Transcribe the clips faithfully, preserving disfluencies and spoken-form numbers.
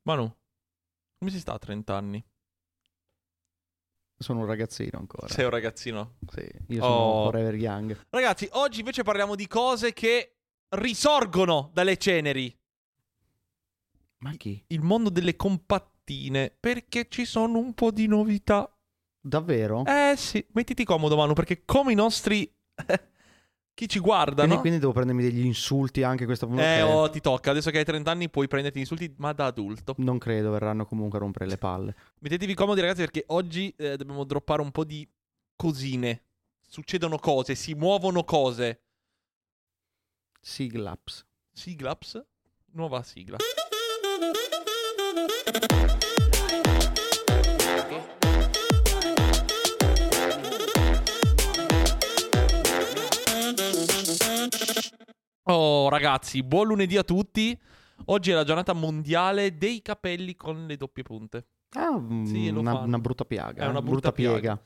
Manu, come si sta a trenta anni? Sono un ragazzino ancora. Sei un ragazzino? Sì, io sono Oh. forever young. Ragazzi, oggi invece parliamo di cose che risorgono dalle ceneri. Ma chi? Il mondo delle compattine, perché ci sono un po' di novità. Davvero? Eh sì, mettiti comodo Manu, perché come i nostri... chi ci guarda, Quindi, no? quindi devo prendermi degli insulti anche questa puntata? Eh, oh, ti tocca. Adesso che hai trenta anni puoi prenderti insulti, ma da adulto. Non credo, verranno comunque a rompere le palle. Mettetevi comodi ragazzi, perché oggi eh, dobbiamo droppare un po' di cosine. Succedono cose, si muovono cose. Siglaps. Siglaps? Nuova sigla. Oh ragazzi, buon lunedì a tutti. Oggi è la giornata mondiale dei capelli con le doppie punte. Ah, Sì, lo una, fanno. una brutta piaga. È una eh, brutta piega.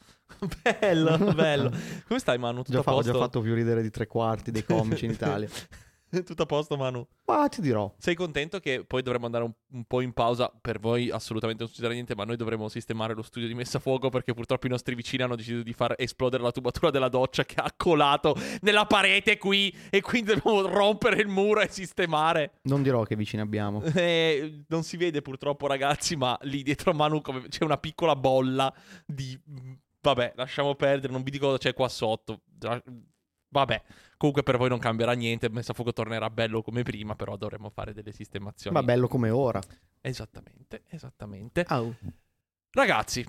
Bello, bello. Come stai Manu? Tutto Già a fa- ho posto? già fatto più ridere di tre quarti dei comici in Italia. Tutto a posto Manu? Ma ti dirò. Sei contento che poi dovremmo andare un, un po' in pausa? Per voi assolutamente non succederà niente, ma noi dovremo sistemare lo studio di messa a fuoco perché purtroppo i nostri vicini hanno deciso di far esplodere la tubatura della doccia che ha colato nella parete qui e quindi dobbiamo rompere il muro e sistemare. Non dirò che vicini abbiamo. Eh, non si vede purtroppo ragazzi, ma lì dietro a Manu come- c'è una piccola bolla di... Vabbè, lasciamo perdere, non vi dico cosa c'è qua sotto. Vabbè, comunque per voi non cambierà niente, messa a fuoco tornerà bello come prima, però dovremo fare delle sistemazioni. Ma bello come ora. Esattamente, esattamente. Au. Ragazzi,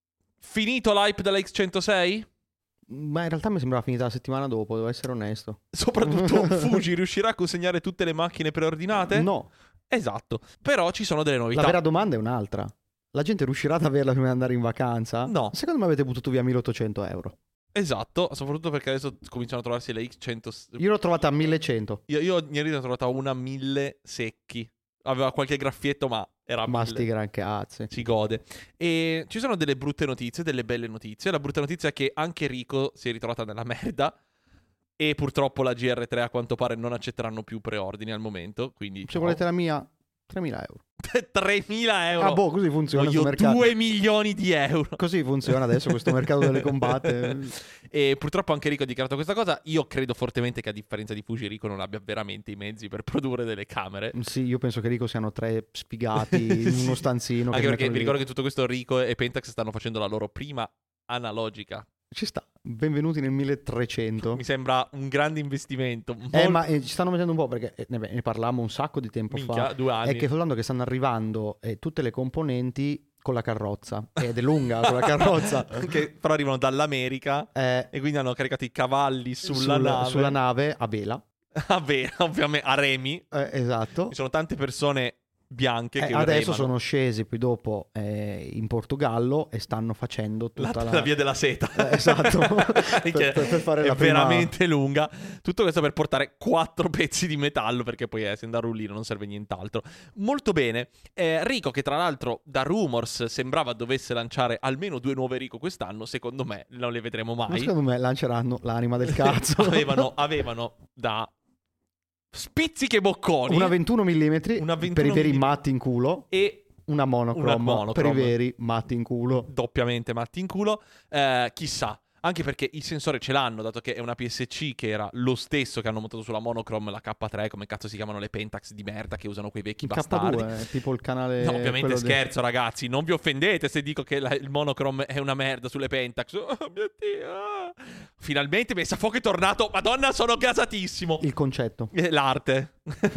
finito l'hype della X centosei? Ma in realtà mi sembrava finita la settimana dopo, devo essere onesto. Soprattutto Fuji riuscirà a consegnare tutte le macchine preordinate? No, Esatto, però ci sono delle novità. la vera domanda è un'altra. La gente riuscirà ad averla prima di andare in vacanza? No. Secondo me avete buttato via milleottocento euro. Esatto, soprattutto perché adesso cominciano a trovarsi le X cento. Io l'ho trovata a millecento. Io, io ieri ne ho trovata una mille secchi. Aveva qualche graffietto, ma era Ma mille. sti gran cazzi. Si gode. E ci sono delle brutte notizie, delle belle notizie. La brutta notizia è che anche Rico si è ritrovata nella merda. E purtroppo la G R tre a quanto pare non accetteranno più preordini al momento. Quindi Se ciao. volete la mia, tremila euro. tremila euro. Ah boh, così funziona Voglio questo mercato. due milioni di euro. Così funziona adesso questo mercato delle combatte. E purtroppo anche Rico ha dichiarato questa cosa. Io credo fortemente che a differenza di Fuji, Rico non abbia veramente i mezzi per produrre delle camere. Sì, io penso che Rico siano tre sfigati in Sì. uno stanzino. Anche che perché mettono vi lì. ricordo che tutto questo Rico e Pentax stanno facendo la loro prima analogica. Ci sta. Benvenuti nel milletrecento. Mi sembra un grande investimento. Eh, Mol- ma eh, ci stanno mettendo un po' perché eh, ne, ne parlammo un sacco di tempo Minchia, fa. due anni. È che soltanto che stanno arrivando eh, tutte le componenti con la carrozza. Ed è lunga con la carrozza. Che però arrivano dall'America Eh, e quindi hanno caricato i cavalli sulla sul- nave. sulla nave a vela. Vabbè, ovviamente a remi. Eh, esatto. Ci sono tante persone bianche Eh, che adesso remano. sono scesi poi dopo eh, in Portogallo e stanno facendo La, tutta la, la via della seta. Eh, esatto. Minchia, per, per- per fare è la prima- veramente lunga. Tutto questo per portare quattro pezzi di metallo, perché poi essendo a rullino non serve nient'altro. Molto bene. Eh, Rico, che tra l'altro da rumors sembrava dovesse lanciare almeno due nuove Rico quest'anno, secondo me non le vedremo Ma mai. secondo me lanceranno l'anima del cazzo. avevano, avevano da spizziche bocconi Una ventuno millimetri Una ventuno per i veri millimetri. matti in culo. e Una monochrome, Una monochrome. per i veri matti in culo. doppiamente matti in culo. Eh, chissà. Anche perché il sensore ce l'hanno, dato che è una P S C che era lo stesso che hanno montato sulla monochrome, la K tre, come cazzo si chiamano le Pentax di merda che usano quei vecchi Il bastardi. K due è tipo il canale. No, ovviamente quello scherzo, ragazzi. Non vi offendete se dico che la- il monochrome è una merda sulle Pentax. Oh mio Dio. ah. Finalmente messa a fuoco è tornato. Madonna, sono gasatissimo. del- Il concetto. Eh, L'arte.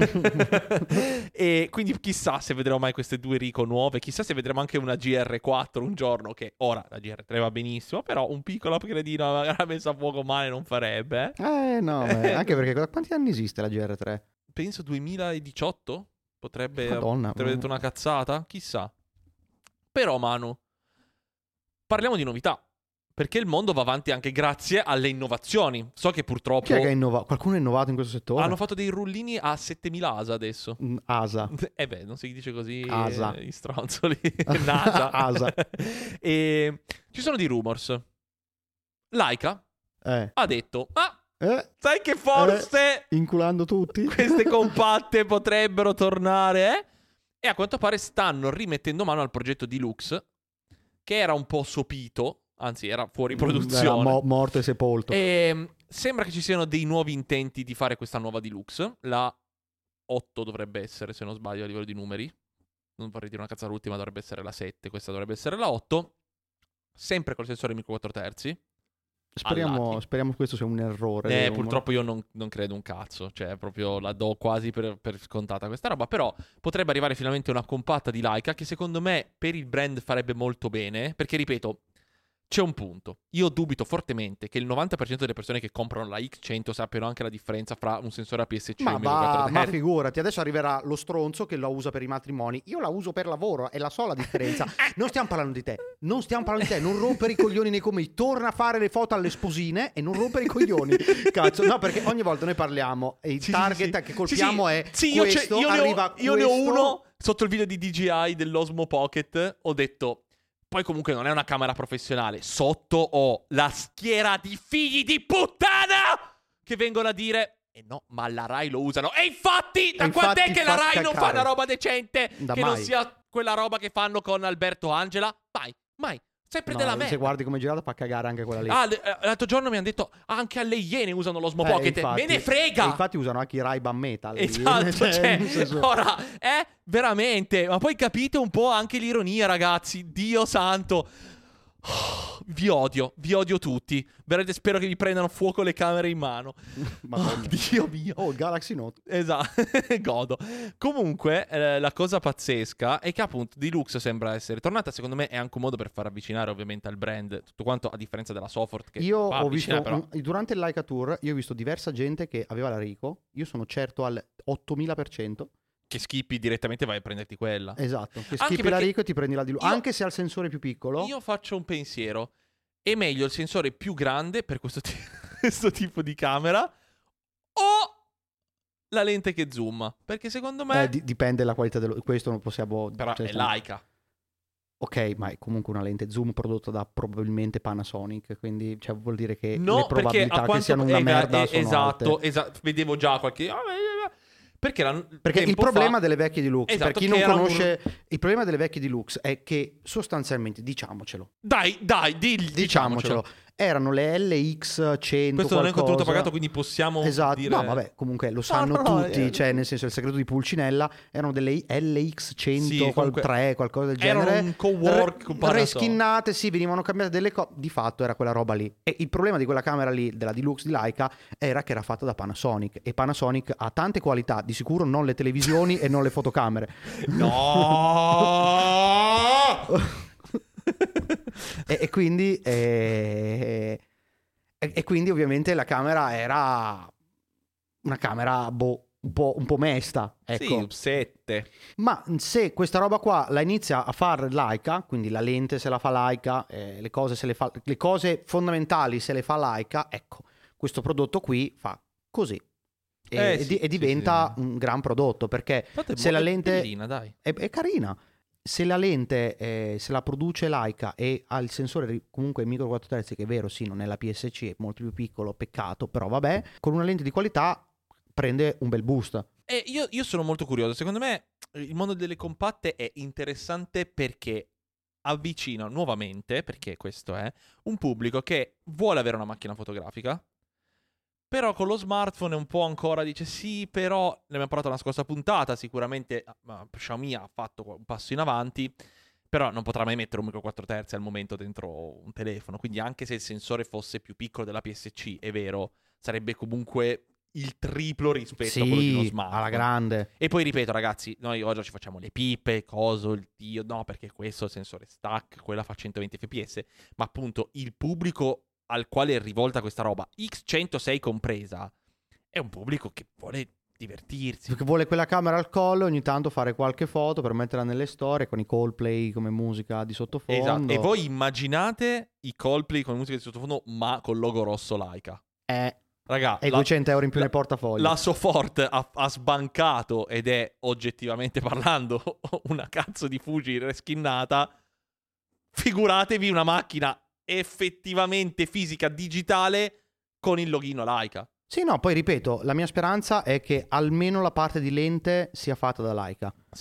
E quindi chissà se vedremo mai queste due Rico nuove. Chissà se vedremo anche una G R quattro un giorno. Che ora la G R tre va benissimo. Però un piccolo upgradeino magari messa a fuoco male non farebbe. eh. Eh no, beh, anche perché da quanti anni esiste la G R tre? Penso duemiladiciotto. Potrebbe Madonna. potrebbe detto una cazzata. Chissà. Però Manu, parliamo di novità. Perché il mondo va avanti anche grazie alle innovazioni. So che purtroppo Chi è che ha innovato? Qualcuno ha innovato in questo settore? hanno fatto dei rullini a settemila A S A adesso. Mm, A S A. Eh beh, non si dice così A S A. eh, gli stronzoli. NASA. A S A. E ci sono dei rumors. Laika Eh. ha detto: ah, Eh. sai che forse Inculando tutti? queste compatte potrebbero tornare, eh? E a quanto pare stanno rimettendo mano al progetto Deluxe, che era un po' sopito, anzi era fuori produzione. Era mo- morto e sepolto. E sembra che ci siano dei nuovi intenti di fare questa nuova Deluxe. La otto dovrebbe essere, se non sbaglio, a livello di numeri. Non vorrei dire una cazzata, l'ultima dovrebbe essere la sette, questa dovrebbe essere la otto. Sempre col sensore micro quattro terzi. Speriamo, speriamo che questo sia un errore. Eh, purtroppo io non, non credo un cazzo. Cioè, proprio la do quasi per, per scontata questa roba. Però potrebbe arrivare finalmente una compatta di Leica che secondo me per il brand farebbe molto bene. Perché, ripeto, c'è un punto. Io dubito fortemente che il novanta per cento delle persone che comprano la X cento sappiano anche la differenza fra un sensore A P S C Ma, e un va, ma Hertz. figurati, adesso arriverà lo stronzo che la usa per i matrimoni. Io la uso per lavoro, è la sola differenza. Non stiamo parlando di te, non stiamo parlando di te. Non rompere i coglioni nei commenti. Torna a fare le foto alle sposine e non rompere i coglioni. Cazzo, no, perché ogni volta noi parliamo e il Sì, target sì, sì. che colpiamo sì, sì. è sì, io questo, io arriva ne ho, io ne ho questo. uno sotto il video di D J I dell'Osmo Pocket. Ho detto... Poi comunque non è una camera professionale. Sotto ho la schiera di figli di puttana che vengono a dire eh no, ma la Rai lo usano. E infatti, da E quant'è infatti che la fa Rai non fa cacare. una roba decente? Da che mai. non sia quella roba che fanno con Alberto Angela? Mai, mai. Sempre No, della se merda. guardi come è girata fa cagare anche quella lì. Ah, l- eh, l'altro giorno mi hanno detto anche alle Iene usano l'Osmo Eh, Pocket. infatti- Me ne frega. E infatti usano anche i Ray-Ban Metal. lì. Esatto, Cioè, cioè, nel senso- ora, eh, veramente, ma poi capite un po' anche l'ironia, ragazzi, Dio santo. Oh, vi odio, vi odio tutti. Veramente spero che vi prendano fuoco le camere in mano. Madonna. Oh, Dio mio. Oh, il Galaxy Note. Esatto, godo. Comunque, eh, la cosa pazzesca è che appunto Deluxe sembra essere tornata. Secondo me è anche un modo per far avvicinare ovviamente al brand tutto quanto, a differenza della Sofort che Io fa ho visto, avvicinare, però... un- durante il Leica Tour, io ho visto diversa gente che aveva la Ricoh. Io sono certo al ottomila per cento. che skippi direttamente vai a prenderti quella. Esatto, che Anche schippi la perché Ricoh e ti prendi la di lui. io- Anche se ha il sensore più piccolo. Io faccio un pensiero. È meglio il sensore più grande per questo, ti- questo tipo di camera o la lente che zooma? Perché secondo me... Eh, di- dipende dalla qualità dello... Questo non possiamo... Però cioè, è stiamo- Leica. Ok, ma è comunque una lente zoom prodotta da probabilmente Panasonic, quindi cioè, vuol dire che No, le perché probabilità a che quanto... siano una eh, merda eh, sono esatto, alte. esatto. Vedevo già qualche... Perché, la... Perché il tempo problema fa- delle vecchie Deluxe, Esatto, per chi che non era un- conosce, il problema delle vecchie Deluxe è che sostanzialmente, diciamocelo, Dai, dai, digli, diciamocelo, erano le L X cento Questo non è un contenuto qualcosa. pagato, quindi possiamo Esatto, dire... no vabbè, comunque lo sanno no, no, tutti, eh, cioè nel senso il segreto di Pulcinella erano delle L X cento, Sì, qual- comunque tre, qualcosa del erano genere. un co-work Re- con Panasonic. reskinnate, sì, venivano cambiate delle cose, di fatto era quella roba lì. E il problema di quella camera lì, della Deluxe di Leica, era che era fatta da Panasonic e Panasonic ha tante qualità, di sicuro non le televisioni e non le fotocamere. No! e, e quindi eh, e, e quindi ovviamente la camera era una camera boh, un po', un po' mesta, ecco. Sì, sette. Ma se questa roba qua la inizia a fare Leica, quindi la lente se la fa Leica, eh, le cose se le fa, le cose fondamentali se le fa Leica, ecco, questo prodotto qui fa così. E, Eh, e sì, di- e sì, diventa sì. un gran prodotto, perché Infatti è se mo- la è lente bellina, dai. è, è carina. Se la lente eh, se la produce Leica e ha il sensore ri- comunque micro quattro terzi, che è vero, sì, non è la P S C, è molto più piccolo, peccato, però vabbè, con una lente di qualità prende un bel boost. E io, io sono molto curioso. Secondo me il mondo delle compatte è interessante perché avvicina nuovamente, perché questo è, un pubblico che vuole avere una macchina fotografica, però con lo smartphone è un po' ancora dice sì, però ne abbiamo parlato nella scorsa puntata, sicuramente ah, Xiaomi ha fatto un passo in avanti, però non potrà mai mettere un micro quattro terzi al momento dentro un telefono, quindi anche se il sensore fosse più piccolo della P S C, è vero, sarebbe comunque il triplo rispetto a quello di uno Sì, smartphone. alla grande. E poi ripeto, ragazzi, noi oggi ci facciamo le pippe, coso, il dio, no, perché questo è il sensore stack, quella fa centoventi fps, ma appunto il pubblico al quale è rivolta questa roba, X centosei compresa, è un pubblico che vuole divertirsi. Perché vuole quella camera al collo, ogni tanto fare qualche foto per metterla nelle storie con i Coldplay come musica di sottofondo. Esatto. E voi immaginate i Coldplay con musica di sottofondo, ma col logo rosso Leica. Eh, Raga, e la- duecento euro in più la- nel portafoglio. La Sofort ha, ha sbancato ed è oggettivamente parlando una cazzo di Fuji reskinnata. Figuratevi una macchina effettivamente fisica digitale con il login Leica. Sì, no, poi ripeto, la mia speranza è che almeno la parte di lente sia fatta da Leica. Sì.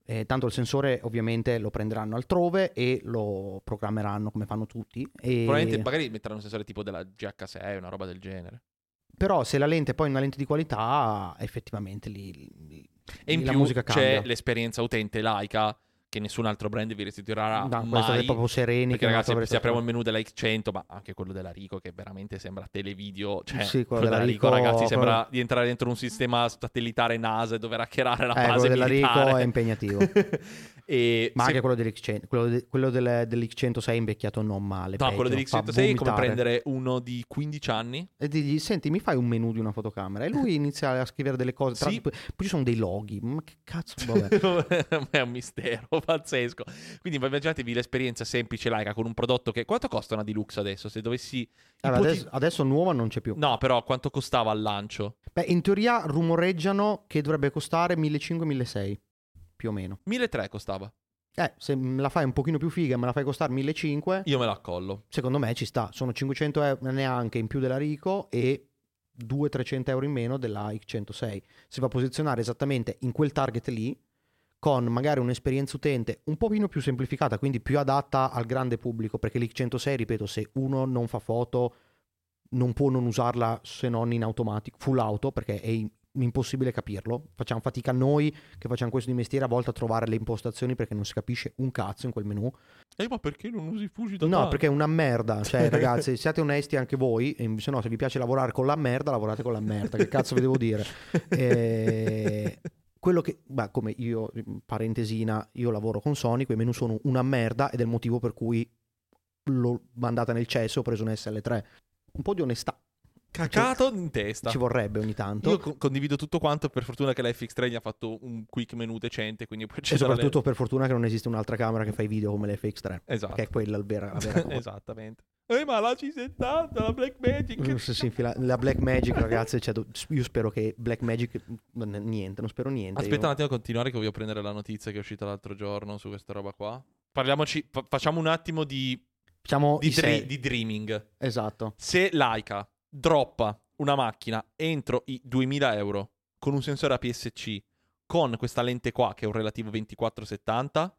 Eh, tanto il sensore ovviamente lo prenderanno altrove e lo programmeranno come fanno tutti. E... Probabilmente magari metteranno un sensore tipo della G H sei, una roba del genere. Però se la lente è poi una lente di qualità, effettivamente lì, lì E in la più musica cambia. c'è l'esperienza utente Leica che nessun altro brand vi restituirà No, mai. state proprio sereni. Perché che ragazzi, non se apriamo il avrete- menu della X cento, ma anche quello della Ricoh, che veramente sembra televideo, cioè Sì, quello quello della della Ricoh, Ricoh, ragazzi, sembra quello- di entrare dentro un sistema satellitare NASA e dover hackerare la Eh, base quello della militare. Ricoh è impegnativo. E Ma se- anche quello dell'X cento, quello, de- quello del, dell'X centosei è invecchiato non male. No, peggio, quello dell'X fa centosei è come vomitare. prendere uno di quindici anni. E digli, senti, mi fai un menu di una fotocamera? E lui inizia a scrivere delle cose. Tra... Sì. Poi ci sono dei loghi. Ma che cazzo? Vabbè. È un mistero pazzesco. Quindi immaginatevi l'esperienza semplice Leica con un prodotto che... Quanto costa una Deluxe adesso? Se dovessi... Allora, ipoti- adesso, adesso nuova non c'è più. No, però quanto costava al lancio? Beh, in teoria rumoreggiano che dovrebbe costare millecinquecento milleseicento, più o meno. milletrecento costava. Eh, se me la fai un pochino più figa e me la fai costare millecinquecento, Io me la accollo. secondo me ci sta. Sono cinquecento euro neanche in più della Ricoh e duecento trecento euro in meno della X centosei. Si va a posizionare esattamente in quel target lì, con magari un'esperienza utente un pochino più semplificata, quindi più adatta al grande pubblico, perché l'X centosei, ripeto, se uno non fa foto non può non usarla se non in automatico, full auto, perché è in- impossibile capirlo. Facciamo fatica noi che facciamo questo di mestiere a volte a trovare le impostazioni perché non si capisce un cazzo in quel menu. Eh, ma perché non usi Fuji da No, tanto? perché è una merda. Cioè, ragazzi, siate onesti anche voi. E se no, se vi piace lavorare con la merda, lavorate con la merda. Che cazzo vi devo dire? Eh, quello che, beh, come io, parentesina, io lavoro con Sony, quei menu sono una merda ed è il motivo per cui l'ho mandata nel cesso e ho preso un S L tre. Un po' di onestà Cacato in testa. ci vorrebbe ogni tanto. Io co- condivido tutto quanto. Per fortuna che la F X tre gli ha fatto un quick menu decente, quindi puoi E accedere alle- soprattutto per fortuna che non esiste un'altra camera che fa i video come l'F X tre. Esatto. Che è quella la vera, la vera cosa. Esattamente. Eh, ma la C settanta, la Blackmagic. Se si infila- la Blackmagic, ragazzi, cioè, do- io spero che Blackmagic n- niente, non spero niente. Aspetta io. un attimo a continuare che voglio prendere la notizia che è uscita l'altro giorno su questa roba qua. Parliamoci, fa- facciamo un attimo di, Facciamo di, i dre- sei. di dreaming. Esatto. Se Leica droppa una macchina entro i duemila euro con un sensore A P S C, con questa lente qua che è un relativo ventiquattro settanta,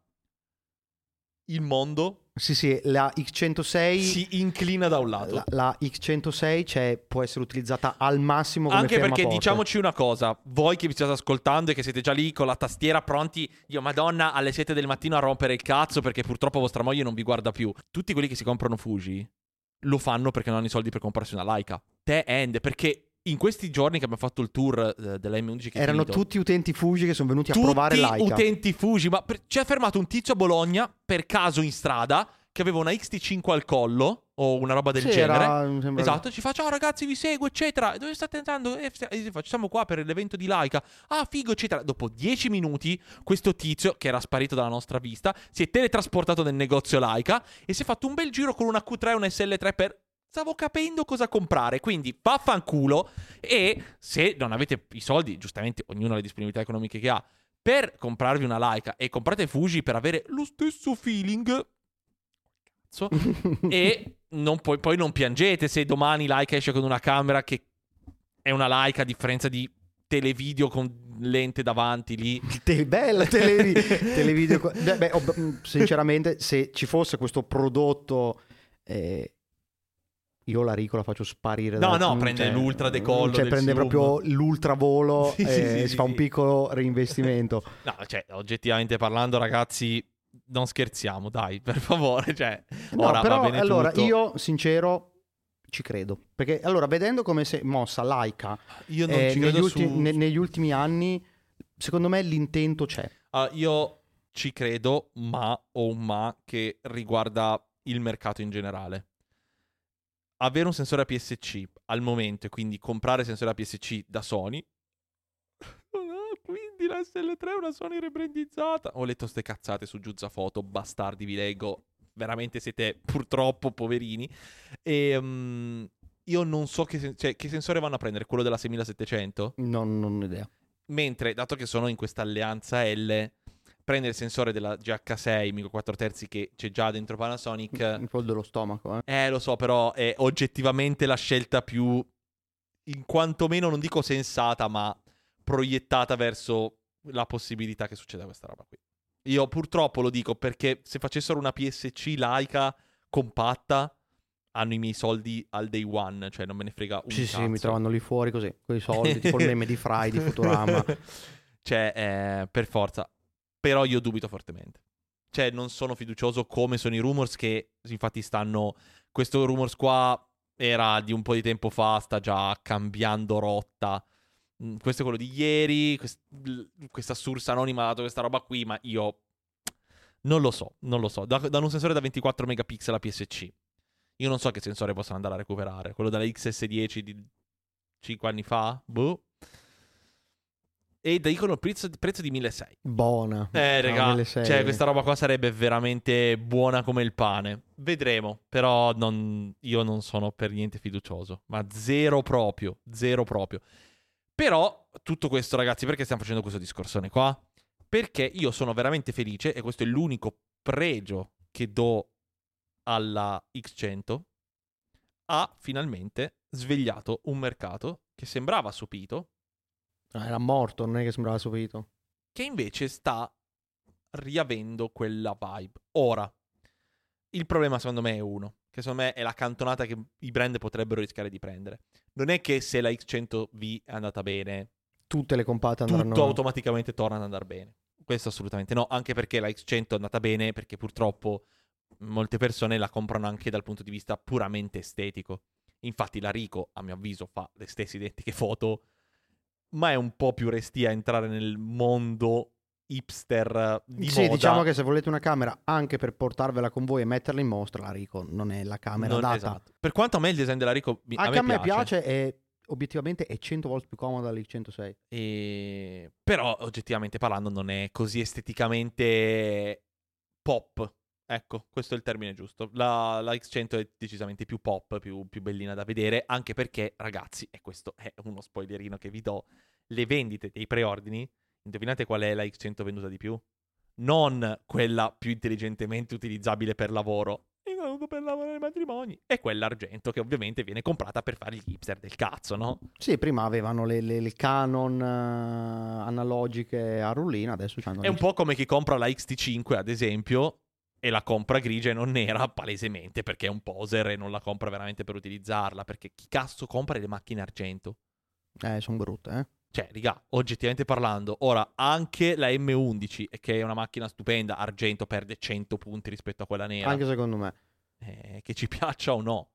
il mondo Sì, sì, la X centosei si inclina da un lato. la, la X centosei cioè, può essere utilizzata al massimo come Anche perché fermaporte. diciamoci una cosa, voi che vi state ascoltando e che siete già lì con la tastiera pronti, io madonna, alle sette del mattino a rompere il cazzo perché purtroppo vostra moglie non vi guarda più. Tutti quelli che si comprano Fuji lo fanno perché non hanno i soldi per comprarsi una Leica. Te end, perché in questi giorni che abbiamo fatto il tour eh, della M undici che è Erano finito, tutti utenti Fuji che sono venuti a tutti provare Leica. utenti Fuji, ma per- ci ha fermato un tizio a Bologna per caso in strada che aveva una X T cinque al collo o una roba del Sì, genere. era- mi sembra- Esatto, ci fa ciao ragazzi, vi seguo, eccetera. Dove state andando? E e faccio, siamo qua per l'evento di Leica. Ah, figo, eccetera. Dopo dieci minuti, questo tizio, che era sparito dalla nostra vista, si è teletrasportato nel negozio Leica e si è fatto un bel giro con una Q tre e una S L tre per... Stavo capendo cosa comprare, quindi vaffanculo. E se non avete i soldi, giustamente ognuno ha le disponibilità economiche che ha, per comprarvi una Leica e comprate Fuji per avere lo stesso feeling... Cazzo. E non poi, poi non piangete se domani Leica esce con una camera che è una Leica a differenza di televideo con lente davanti lì. Te- bella televi- televideo. co- Beh, beh, ob- sinceramente, se ci fosse questo prodotto, eh, io la Ricoh la faccio sparire. No, da- no, prende l'ultra decollo Cioè, del prende zoom. proprio l'ultravolo Sì, e sì, sì, si sì, fa sì. un piccolo reinvestimento. No, cioè, oggettivamente parlando, ragazzi, non scherziamo, dai, per favore. Cioè, No, ora però va bene allora tutto. io, sincero, ci credo. Perché allora, vedendo come si è mossa Leica Io non eh, ci negli, credo ultimi, su... ne- negli ultimi anni, secondo me l'intento c'è. Ah, io ci credo, ma ho un ma che riguarda il mercato in generale. Avere un sensore A P S C al momento e quindi comprare sensore A P S C da Sony. Ah, quindi la S L tre è una Sony rebrandizzata. Ho letto ste cazzate su Giuzza Foto, bastardi, vi leggo. Veramente siete purtroppo poverini. E mm, io non so che, sen- cioè, che sensore vanno a prendere, quello della semilasettecento? Non, non ho idea. Mentre, dato che sono in questa alleanza L, prendere il sensore della G H sei micro quattro terzi che c'è già dentro Panasonic, Un po' dello stomaco, eh. eh lo so, però è oggettivamente la scelta più, in quantomeno non dico sensata, ma proiettata verso la possibilità che succeda questa roba qui. Io purtroppo lo dico perché se facessero una P S C Leica compatta hanno i miei soldi al day one, cioè non me ne frega un Sì, cazzo. sì, mi trovano lì fuori così, con i soldi, tipo il meme di Fry di Futurama. Cioè, eh, per forza. Però io dubito fortemente. Cioè, non sono fiducioso come sono i rumors che infatti stanno... Questo rumors qua era di un po' di tempo fa, sta già cambiando rotta. Mm, Questo è quello di ieri, quest- l- questa source anonima ha dato questa roba qui, ma io non lo so, non lo so. Da, da un sensore da ventiquattro megapixel a P S C. Io non so che sensore possano andare a recuperare. Quello della X S dieci di cinque anni fa? Boh. E dicono il prezzo, prezzo di milleseicento. Buona. Eh, Ah, raga, milleseicento. cioè questa roba qua sarebbe veramente buona come il pane. Vedremo, però non- io non sono per niente fiducioso. Ma zero proprio, zero proprio. Però, tutto questo, ragazzi, perché stiamo facendo questo discorsone qua? Perché io sono veramente felice, e questo è l'unico pregio che do alla X cento, ha finalmente svegliato un mercato che sembrava assopito, Ah, era morto, non è che sembrava subito. che invece sta riavendo quella vibe. Ora, il problema secondo me è uno, che secondo me è la cantonata che i brand potrebbero rischiare di prendere. Non è che se la X cento V è andata bene, Tutte le compatte andranno... tutto automaticamente torna ad andare bene. Questo assolutamente no, anche perché la X cento è andata bene, perché purtroppo molte persone la comprano anche dal punto di vista puramente estetico. Infatti la Ricoh, a mio avviso, fa le stesse identiche foto, ma è un po' più restia a entrare nel mondo hipster di Sì, moda. diciamo che se volete una camera anche per portarvela con voi e metterla in mostra, la Ricoh non è la camera Non- data. esatto. Per quanto a me il design della Ricoh mi- Anche a me piace e obiettivamente è cento volte più comoda dell'X centosei. E... Però oggettivamente parlando non è così esteticamente pop. Ecco, questo è il termine giusto. La, la X cento è decisamente più pop, più, più bellina da vedere, anche perché, ragazzi, e questo è uno spoilerino che vi do, le vendite dei preordini, indovinate qual è la X cento venduta di più? Non quella più intelligentemente utilizzabile per lavoro, è venuto per lavoro nei matrimoni, è quella argento che ovviamente viene comprata per fare gli hipster del cazzo, no? Sì, prima avevano le, le- le Canon eh, analogiche a rullina, adesso hanno È un po' come chi compra la X T cinque, ad esempio, e la compra grigia e non nera, palesemente, perché è un poser e non la compra veramente per utilizzarla, perché chi cazzo compra le macchine argento? Eh, sono brutte, eh. Cioè, raga, oggettivamente parlando, ora anche la M undici, che è una macchina stupenda, argento perde cento punti rispetto a quella nera, Anche secondo me. eh, che ci piaccia o no.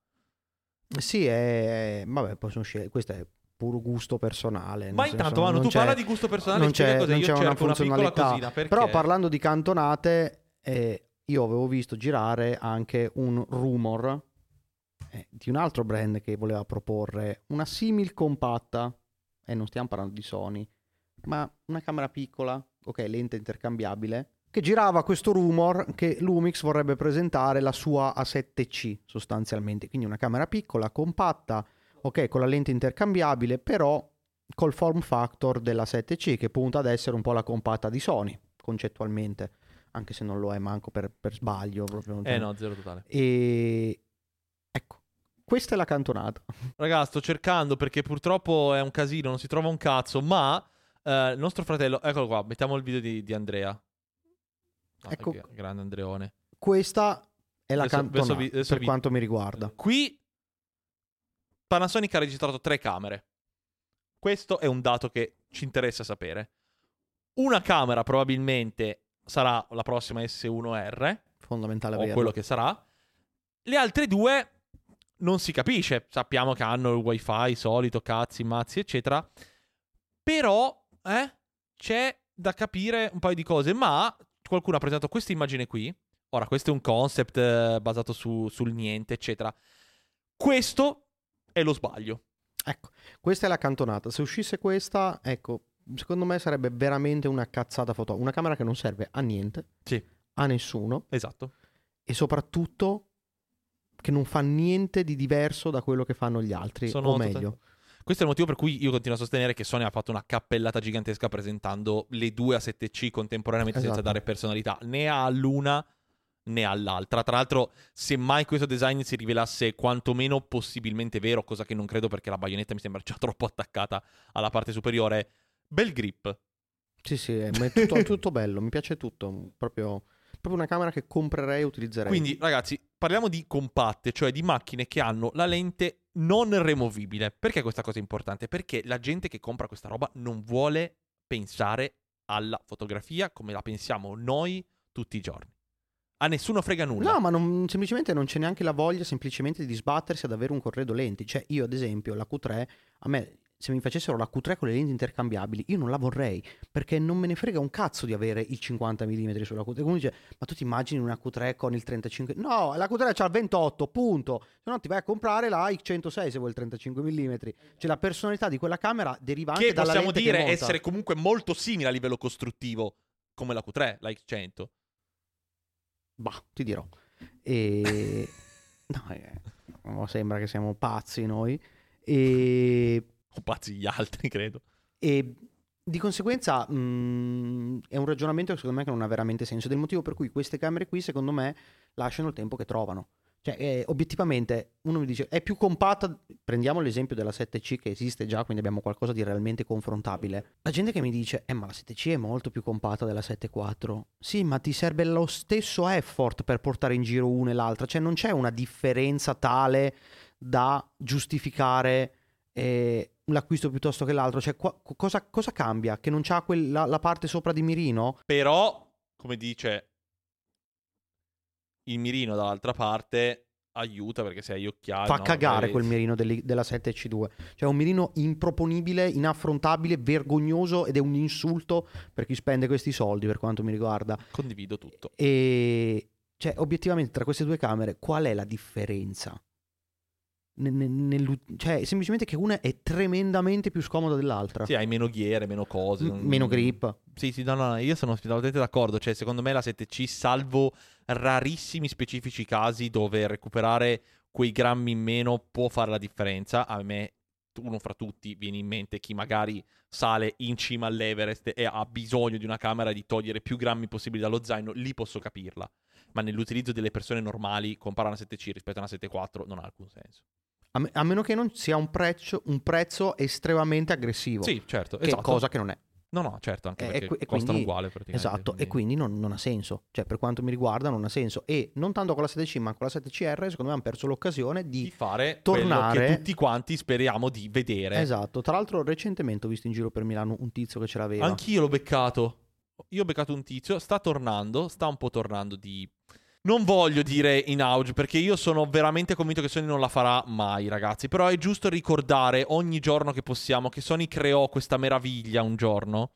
Sì, è... vabbè, poi sono scel- questo è puro gusto personale. nel Ma senso, intanto, Manu, non tu c'è- parla di gusto personale, non spiega c'è, cos'è. non Io c'è una cerco una piccola funzionalità. cosina, perché... Però parlando di cantonate, eh, io avevo visto girare anche un rumor eh, di un altro brand che voleva proporre una simil compatta, e non stiamo parlando di Sony, ma una camera piccola, ok, lente intercambiabile, che girava questo rumor che Lumix vorrebbe presentare la sua A sette C sostanzialmente, quindi una camera piccola, compatta, ok, con la lente intercambiabile, però col form factor della sette C, che punta ad essere un po' la compatta di Sony, concettualmente, anche se non lo è manco per, per sbaglio. Proprio. Eh no, zero totale. E ecco, questa è la cantonata. Raga, sto cercando perché purtroppo è un casino, non si trova un cazzo, ma eh, il nostro fratello... Eccolo qua, mettiamo il video di, di Andrea. Ah, Ecco. che grande Andreone. Questa è la Adesso- cantonata adesso vi- adesso per vi- quanto mi riguarda. Qui Panasonic ha registrato tre camere. Questo è un dato che ci interessa sapere. Una camera probabilmente sarà la prossima S uno R, Fondamentale o averla. quello che sarà. Le altre due non si capisce. Sappiamo che hanno il wifi solito, cazzi, mazzi, eccetera. Però, eh, c'è da capire un paio di cose. Ma qualcuno ha presentato questa immagine qui. Ora, questo è un concept eh, basato su, sul niente, eccetera. Questo è lo sbaglio. Ecco, questa è la cantonata. Se uscisse questa, ecco, secondo me sarebbe veramente una cazzata foto. Una camera che non serve a niente, Sì, a nessuno, esatto. e soprattutto che non fa niente di diverso da quello che fanno gli altri, Sono o total- meglio. Questo è il motivo per cui io continuo a sostenere che Sony ha fatto una cappellata gigantesca presentando le due A sette C contemporaneamente senza Esatto. dare personalità né all'una né all'altra. Tra l'altro, se mai questo design si rivelasse quantomeno possibilmente vero, cosa che non credo perché la baionetta mi sembra già troppo attaccata alla parte superiore, bel grip. Sì, sì, è è tutto, tutto bello, mi piace tutto, proprio, proprio una camera che comprerei e utilizzerei. Quindi, ragazzi, parliamo di compatte, cioè di macchine che hanno la lente non removibile. Perché questa cosa è importante? Perché la gente che compra questa roba non vuole pensare alla fotografia come la pensiamo noi tutti i giorni. A nessuno frega nulla. No, ma non- semplicemente non c'è neanche la voglia semplicemente di sbattersi ad avere un corredo lenti. Cioè, io ad esempio, la Q tre, a me, se mi facessero la Q tre con le lenti intercambiabili, io non la vorrei, perché non me ne frega un cazzo di avere il cinquanta millimetri sulla Q tre. Quindi dice, ma tu ti immagini una Q tre con il trentacinque? No, la Q tre c'ha il ventotto, punto. Se no ti vai a comprare la X centosei se vuoi il trentacinque millimetri. Cioè, la personalità di quella camera deriva anche Che dalla possiamo lente dire che monta. essere comunque molto simile a livello costruttivo, come la Q tre, la X cento. Bah, ti dirò. E... no, eh, no, sembra che siamo pazzi noi. E... O pazzi gli altri, credo. e di conseguenza mh, è un ragionamento che secondo me che non ha veramente senso. Ed è il motivo per cui queste camere qui, secondo me, lasciano il tempo che trovano. Cioè, eh, obiettivamente, uno mi dice, è più compatta. Prendiamo l'esempio della sette C che esiste già, quindi abbiamo qualcosa di realmente confrontabile. La gente che mi dice, eh, ma la sette C è molto più compatta della sette quattro. Sì, ma ti serve lo stesso effort per portare in giro una e l'altra. Cioè, non c'è una differenza tale da giustificare eh, l'acquisto piuttosto che l'altro. Cioè, qua- cosa, cosa cambia? Che non c'ha quel- la, la parte sopra di mirino? Però, come dice il mirino dall'altra parte, aiuta perché se hai gli occhiali... Fa no, cagare magari- quel mirino delle- della sette C due. Cioè, un mirino improponibile, inaffrontabile, vergognoso ed è un insulto per chi spende questi soldi, per quanto mi riguarda. Condivido tutto. E cioè, obiettivamente, tra queste due camere, qual è la differenza? Ne- ne- nell'u- cioè, semplicemente che una è tremendamente più scomoda dell'altra. Sì, hai meno ghiere, meno cose. M- non- meno grip. Sì, sì, no, no, io sono assolutamente d'accordo. Cioè, secondo me la sette C, salvo rarissimi specifici casi dove recuperare quei grammi in meno può fare la differenza. A me, uno fra tutti, viene in mente chi magari sale in cima all'Everest e ha bisogno di una camera di togliere più grammi possibili dallo zaino. Lì posso capirla. Ma nell'utilizzo delle persone normali, comparare una sette C rispetto a una sette quattro non ha alcun senso. A, me- a meno che non sia un prezzo, un prezzo estremamente aggressivo. Sì, certo, Che esatto. cosa che non è. No, no, certo, anche E- perché e qui- e costano quindi- uguale praticamente. Esatto, quindi- e quindi non, non ha senso. Cioè, per quanto mi riguarda, non ha senso. E non tanto con la sette C, ma con la sette C R, secondo me hanno perso l'occasione di di fare tornare- quello che tutti quanti speriamo di vedere. Esatto. Tra l'altro, recentemente ho visto in giro per Milano un tizio che ce l'aveva. Anch'io l'ho beccato. Io ho beccato un tizio, sta tornando, sta un po' tornando di... Non voglio dire in auge, perché io sono veramente convinto che Sony non la farà mai, ragazzi. Però è giusto ricordare ogni giorno che possiamo che Sony creò questa meraviglia un giorno.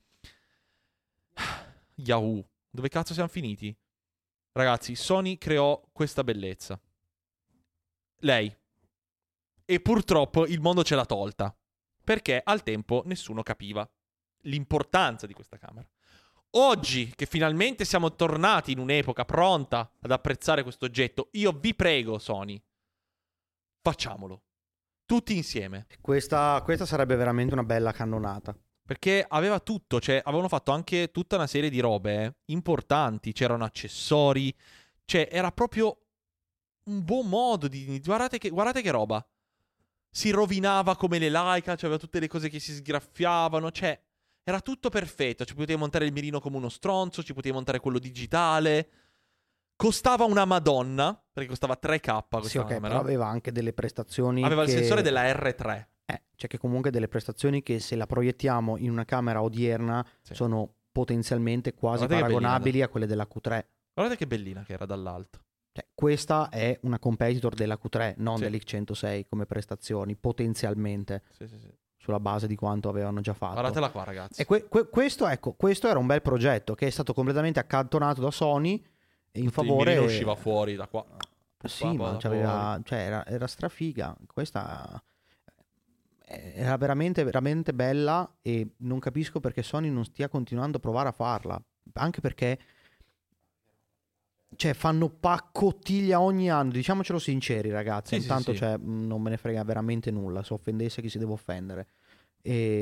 Yahoo, dove cazzo siamo finiti? Ragazzi, Sony creò questa bellezza. Lei. E purtroppo il mondo ce l'ha tolta. Perché al tempo nessuno capiva l'importanza di questa camera. Oggi, che finalmente siamo tornati in un'epoca pronta ad apprezzare questo oggetto, io vi prego, Sony, facciamolo. Tutti insieme. Questa, questa sarebbe veramente una bella cannonata. Perché aveva tutto, cioè avevano fatto anche tutta una serie di robe eh, importanti, c'erano accessori, cioè era proprio un buon modo di... Guardate che, guardate che roba. Si rovinava come le Leica, cioè aveva tutte le cose che si sgraffiavano, cioè era tutto perfetto, ci potevi montare il mirino come uno stronzo, ci potevi montare quello digitale. Costava una madonna, perché costava tre K questa Sì, ok, camera. però aveva anche delle prestazioni. Aveva che... il sensore della R tre. Eh, cioè che comunque delle prestazioni che se la proiettiamo in una camera odierna Sì. sono potenzialmente quasi Guardate che paragonabili bellina. a quelle della Q tre. Guardate che bellina che era dall'alto. Cioè, questa è una competitor della Q tre, non Sì. dell'X centosei come prestazioni, potenzialmente, Sì, sì, sì. sulla base di quanto avevano già fatto. Guardatela qua, ragazzi. E que- que- questo, ecco, questo era un bel progetto che è stato completamente accantonato da Sony in Il favore... mirino usciva fuori da qua. Sì, Qua, ma da c'aveva, cioè, era, era strafiga. Questa era veramente, veramente bella e non capisco perché Sony non stia continuando a provare a farla. Anche perché, cioè, fanno paccottiglia ogni anno. Diciamocelo sinceri, ragazzi. Sì, sì, Intanto, sì. cioè, mh, non me ne frega veramente nulla. Se offendesse chi si deve offendere. E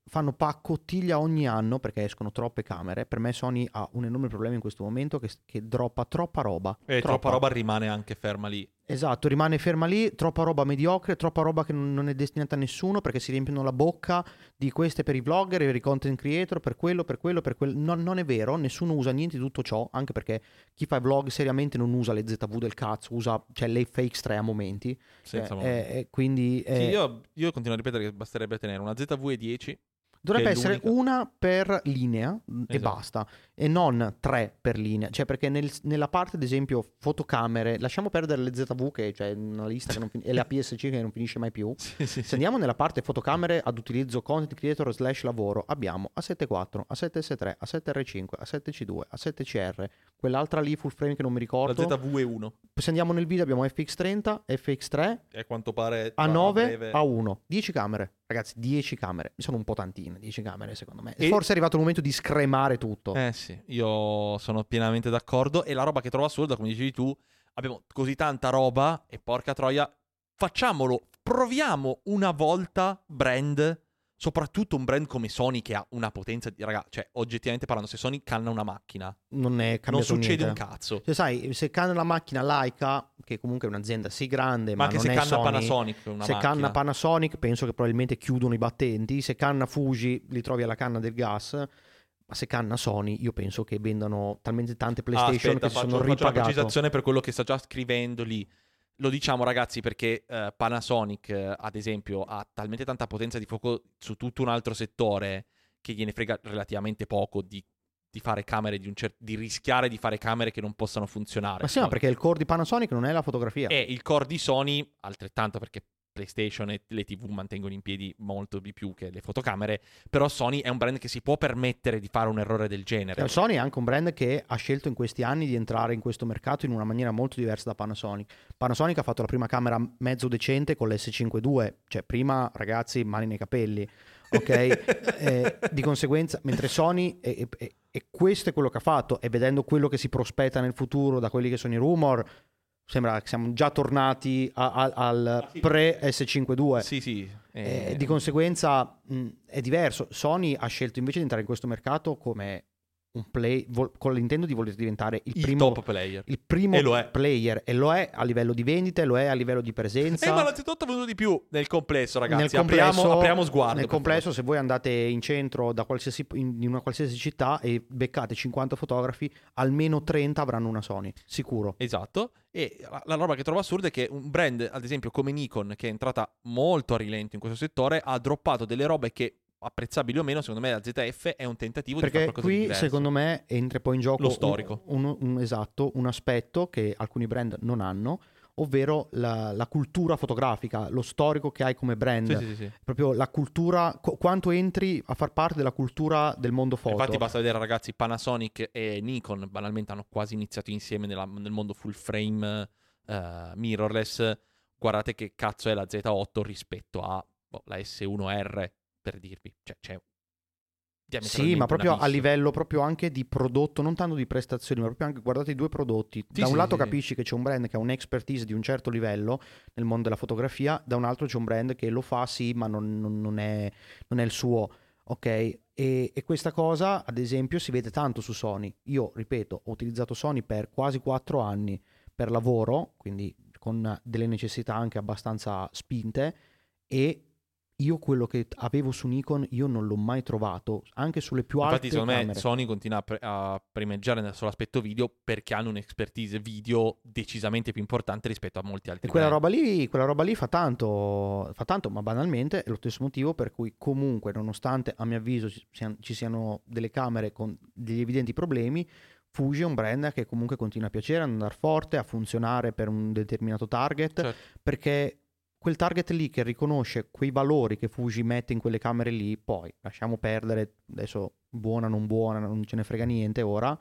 fanno paccottiglia ogni anno perché escono troppe camere. Per me Sony ha un enorme problema in questo momento che, che droppa troppa roba. E troppa. troppa roba rimane anche ferma lì. Esatto, rimane ferma lì, troppa roba mediocre, troppa roba che non, non è destinata a nessuno perché si riempiono la bocca di queste per i vlogger, per i content creator, per quello, per quello, per quello. No, non è vero, nessuno usa niente di tutto ciò, anche perché chi fa vlog seriamente non usa le Z V del cazzo, usa cioè le F X tre a momenti. Senza eh, modo. eh, quindi... Sì, eh, io, io continuo a ripetere che basterebbe tenere una Z V E dieci. Dovrebbe che è essere l'unica. una per linea mh, e Esatto. basta, e non tre per linea. Cioè, perché nel- nella parte, ad esempio, fotocamere, lasciamo perdere le Z V, che c'è una lista che non fin- e la P S C che non finisce mai più. Sì, sì, Se sì. andiamo nella parte fotocamere ad utilizzo content creator slash lavoro, abbiamo A sette quattro, A sette S tre, A sette R cinque, A sette C due, A sette C R, quell'altra lì full frame che non mi La ricordo. Z V E uno. Se andiamo nel video abbiamo F X trenta, F X tre, E a quanto pare A tra nove, breve- A uno, dieci camere. Ragazzi, dieci camere. Sono un po' tantine, dieci camere secondo me. E- Forse è arrivato il momento di scremare tutto. Eh sì, io sono pienamente d'accordo. E la roba che trovo assurda, come dicevi tu, abbiamo così tanta roba e porca troia, facciamolo, proviamo una volta brand, soprattutto un brand come Sony che ha una potenza di... Raga, cioè oggettivamente parlando, se Sony canna una macchina, Non è non cambiato succede niente. un cazzo. Cioè, sai, se canna la macchina Leica, che comunque è un'azienda sì grande, Ma ma, anche non se è canna Sony, Panasonic una se macchina. canna Panasonic, penso che probabilmente chiudono i battenti. Se canna Fuji, li trovi alla canna del gas. Ma se canna Sony, io penso che vendano talmente tante Ah, PlayStation aspetta, che si faccio, sono faccio una ripagato. precisazione per quello che sta già scrivendo lì. Lo diciamo ragazzi perché eh, Panasonic, eh, ad esempio, ha talmente tanta potenza di fuoco su tutto un altro settore che gliene frega relativamente poco di, di fare camere di un cer- di rischiare di fare camere che non possano funzionare. Ma sì, ma perché il core di Panasonic non è la fotografia. E il core di Sony, altrettanto perché PlayStation e le T V mantengono in piedi molto di più che le fotocamere, però Sony è un brand che si può permettere di fare un errore del genere. Cioè, Sony è anche un brand che ha scelto in questi anni di entrare in questo mercato in una maniera molto diversa da Panasonic. Panasonic ha fatto la prima camera mezzo decente con l'S cinquantadue, cioè prima ragazzi mani nei capelli, ok? eh, di conseguenza, mentre Sony, e, e, e questo è quello che ha fatto, e vedendo quello che si prospetta nel futuro da quelli che sono i rumor, sembra che siamo già tornati a- a- al pre-S cinquantadue. Sì, sì. Eh, eh, di conseguenza mh, è diverso. Sony ha scelto invece di entrare in questo mercato come un play, vol- con l'intento di voler diventare il, il primo, top player. il primo E lo è. player, e lo è a livello di vendite, lo è a livello di presenza. Eh, ma innanzitutto ha venuto di più nel complesso, ragazzi. Nel complesso, apriamo, apriamo sguardo. nel per complesso, se voi andate in centro da qualsiasi, in in una qualsiasi città e beccate cinquanta fotografi, almeno trenta avranno una Sony, sicuro. Esatto, e la, la roba che trovo assurda è che un brand, ad esempio come Nikon, che è entrata molto a rilento in questo settore, ha droppato delle robe che, apprezzabili o meno, secondo me la Z F è un tentativo di fare Perché qualcosa di qui, diverso. secondo me, entra poi in gioco Lo storico. Un, un- un- esatto, un aspetto che alcuni brand non hanno, ovvero la, la cultura fotografica, lo storico che hai come brand. Sì, sì, sì, sì. Proprio la cultura, qu- quanto entri a far parte della cultura del mondo foto. Infatti basta vedere, ragazzi, Panasonic e Nikon banalmente hanno quasi iniziato insieme nella- nel mondo full frame eh, mirrorless. Guardate che cazzo è la Z otto rispetto a boh, la S uno R, per dirvi. Cioè, c'è Sì, ma un proprio a abisso. livello proprio anche di prodotto, non tanto di prestazioni, ma proprio anche guardate i due prodotti. Sì, Da un sì, lato sì, sì. capisci che c'è un brand che ha un'expertise di un certo livello nel mondo della fotografia, da un altro c'è un brand che lo fa sì, ma non, non- non è, non è il suo, ok? E, e questa cosa, ad esempio, si vede tanto su Sony. Io, ripeto, ho utilizzato Sony per quasi quattro anni per lavoro, quindi con delle necessità anche abbastanza spinte, e io quello che avevo su Nikon io non l'ho mai trovato, anche sulle più alte Infatti, secondo me, camere. Sony continua a, pre- a primeggiare nel solo aspetto video perché hanno un'expertise video decisamente più importante rispetto a molti altri E quella brand. roba lì, quella roba lì fa tanto, fa tanto, ma banalmente è lo stesso motivo per cui comunque, nonostante a mio avviso ci siano, ci siano delle camere con degli evidenti problemi, Fuji è un brand che comunque continua a piacere, ad andare forte, a funzionare per un determinato target, Certo. perché quel target lì che riconosce quei valori che Fuji mette in quelle camere lì, poi lasciamo perdere, adesso buona, non buona, non ce ne frega niente ora,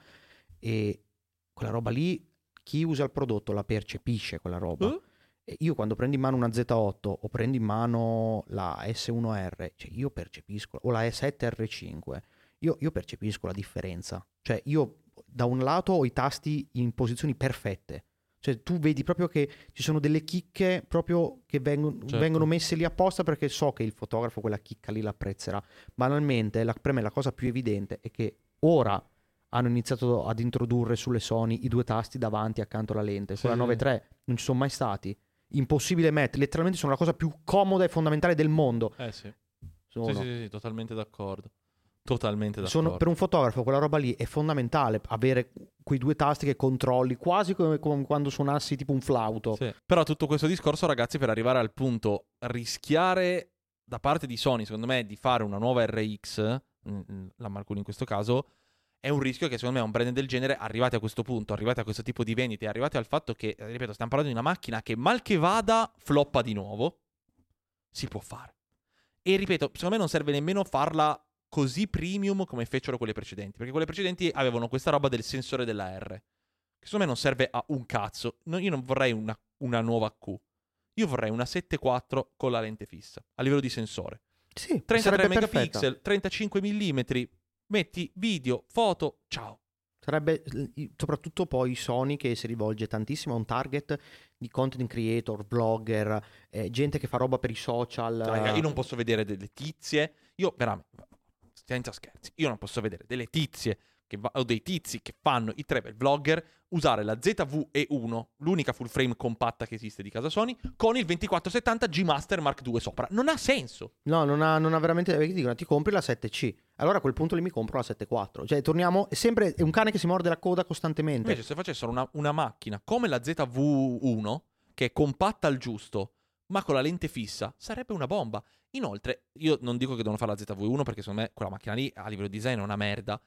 e quella roba lì, chi usa il prodotto la percepisce quella roba. Eh? E io quando prendo in mano una Z otto o prendo in mano la S uno R, cioè io percepisco, o la sette R cinque, io, io percepisco la differenza. Cioè io da un lato ho i tasti in posizioni perfette, Cioè tu vedi proprio che ci sono delle chicche proprio che vengono, Certo. vengono messe lì apposta perché so che il fotografo quella chicca lì l'apprezzerà. Banalmente, la, per me la cosa più evidente è che ora hanno iniziato ad introdurre sulle Sony i due tasti davanti accanto alla lente. Con Sì. la nove tre non ci sono mai stati. Impossibile mettere, letteralmente sono la cosa più comoda e fondamentale del mondo. Eh sì. Sono. Sì, sì, sì, sì, totalmente d'accordo. Totalmente d'accordo. Sono, per un fotografo quella roba lì è fondamentale, avere quei due tasti che controlli quasi come, come quando suonassi tipo un flauto. Sì. Però tutto questo discorso, ragazzi, per arrivare al punto, rischiare da parte di Sony, secondo me, di fare una nuova R X, mm, la Marconi in questo caso, è un rischio che secondo me un brand del genere, arrivati a questo punto, arrivati a questo tipo di vendite, arrivati al fatto che, ripeto, stiamo parlando di una macchina che mal che vada, floppa di nuovo, si può fare. E ripeto, secondo me non serve nemmeno farla così premium come fecero quelle precedenti, perché quelle precedenti avevano questa roba del sensore della R, che secondo me non serve a un cazzo. No, io non vorrei una, una nuova Q, io vorrei una sette quattro con la lente fissa, a livello di sensore. Sì, trentatré sarebbe megapixel, perfetta. trentacinque millimetri, metti video, foto, ciao. Sarebbe soprattutto poi Sony che si rivolge tantissimo a un target di content creator, blogger, eh, gente che fa roba per i social. Cioè, raga, io non posso vedere delle tizie, io veramente, senza scherzi, io non posso vedere delle tizie che va- o dei tizi che fanno i travel vlogger usare la Z V E uno, l'unica full frame compatta che esiste di casa Sony, con il ventiquattro settanta G Master Mark due sopra. Non ha senso. No, non ha, non ha veramente. Perché ti dicono, ti compri la sette C. Allora a quel punto lì mi compro la sette quattro. Cioè, torniamo. È sempre è un cane che si morde la coda costantemente. Invece, se facessero una, una macchina come la Z V uno, che è compatta al giusto, ma con la lente fissa, sarebbe una bomba. Inoltre, io non dico che devono fare la Z V uno perché secondo me quella macchina lì a livello di design è una merda.